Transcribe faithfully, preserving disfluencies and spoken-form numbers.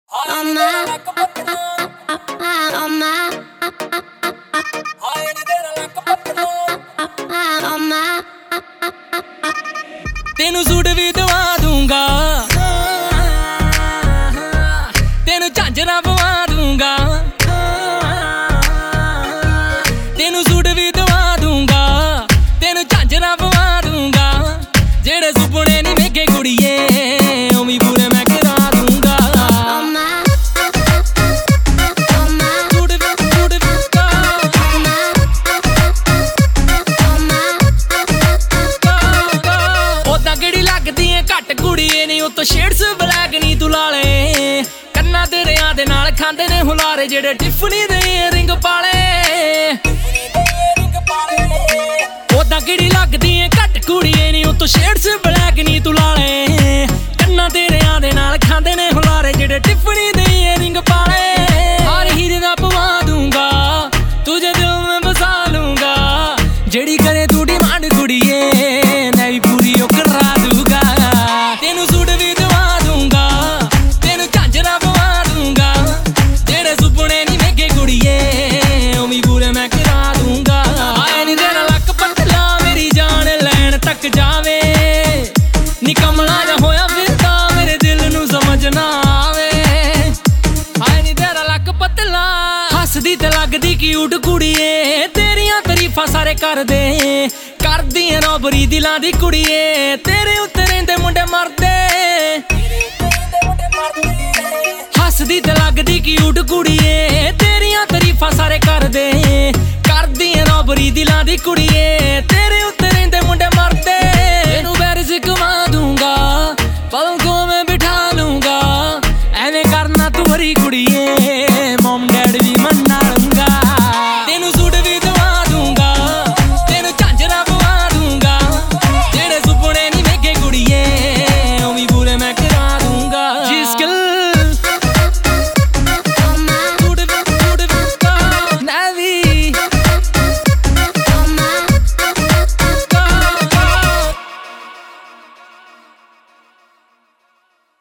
On my, on my, on my, तेनू suit भी दवा दूंगा, तेनू झांझरा पवा दूंगा, तेनू सूट भी दवा दूंगा, तेनू झांझरा पवा दूंगा। जेड़े सुपने नहीं वेखे कुड़िए उमी पूरे मैं करा दूंगा। on my, on my, suit भी सूट भी का, on my, on my, का, का। ओदां किहड़ी लगदी ऐ घट कुड़िए नी उत्तों शेड्स ब्लैक नी तू ला ले। कन्ना तेरेयां दे नाल खांदे ने हुलारे जेड़े टिफनी दे रिंग पाले। ओदां किहड़ी लगदी ऐ घट कुड़िए नी उत्तों शेड्स ब्लैक नी तू ला ले। कन्ना तेरेयां दे नाल खांदे ने हुलारे जेड़े टिफनी दे रिंग पाले। हर हीरे दा पवा दूंगा, तुझे दिल में बसा लूंगा। जेड़ी करे तू डिमांड कुड़िए मैं भी पूरी ओ करा दूंगा। तेनू सूट भी दवा दूंगा, तेनू झांझरा पवा दूंगा। जेड़े सुपने नहीं वेखे कुड़िए उमी पूरे मैं करा दूंगा। आए नी तेरा लक पतला मेरी जान लैन तक जावे। नी कमला जा होया फिरदा मेरे दिल नू समझ ना आवे। आए नी तेरा लक पतला हसदी ते लगदी क्यूट कुड़िए। तेरियां तारीफां सारे करदे करदी ऐ रौबरी दिलां दी कुड़िए। तेरे उत्ते रहिंदे मुंडे मरदे, हसदी ते लगदी क्यूट कुड़िए। तेरियां तारीफां सारे करदे करदी ऐ रौबरी दिलां दी कुड़िए। तेरे उत्ते रहिंदे मुंडे मरदे। तेनू बैरिज घुमा दूंगा, पलकों में बिठा लूंगा। ऐवें करना तू हरी कुड़िए।